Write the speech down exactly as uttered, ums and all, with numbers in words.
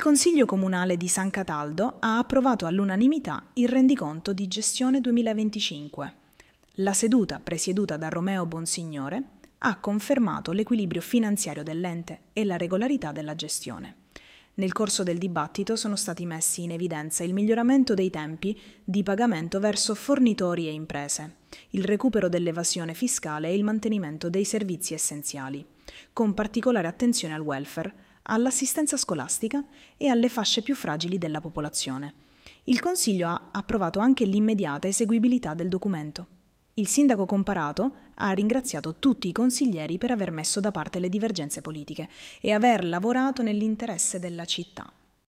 Consiglio Comunale di San Cataldo ha approvato all'unanimità il rendiconto di gestione duemilaventicinque. La seduta, presieduta da Romeo Bonsignore, ha confermato l'equilibrio finanziario dell'ente e la regolarità della gestione. Nel corso del dibattito sono stati messi in evidenza il miglioramento dei tempi di pagamento verso fornitori e imprese, il recupero dell'evasione fiscale e il mantenimento dei servizi essenziali, con particolare attenzione al welfare, all'assistenza scolastica e alle fasce più fragili della popolazione. Il Consiglio ha approvato anche l'immediata eseguibilità del documento. Il sindaco Comparato ha ringraziato tutti i consiglieri per aver messo da parte le divergenze politiche e aver lavorato nell'interesse della città.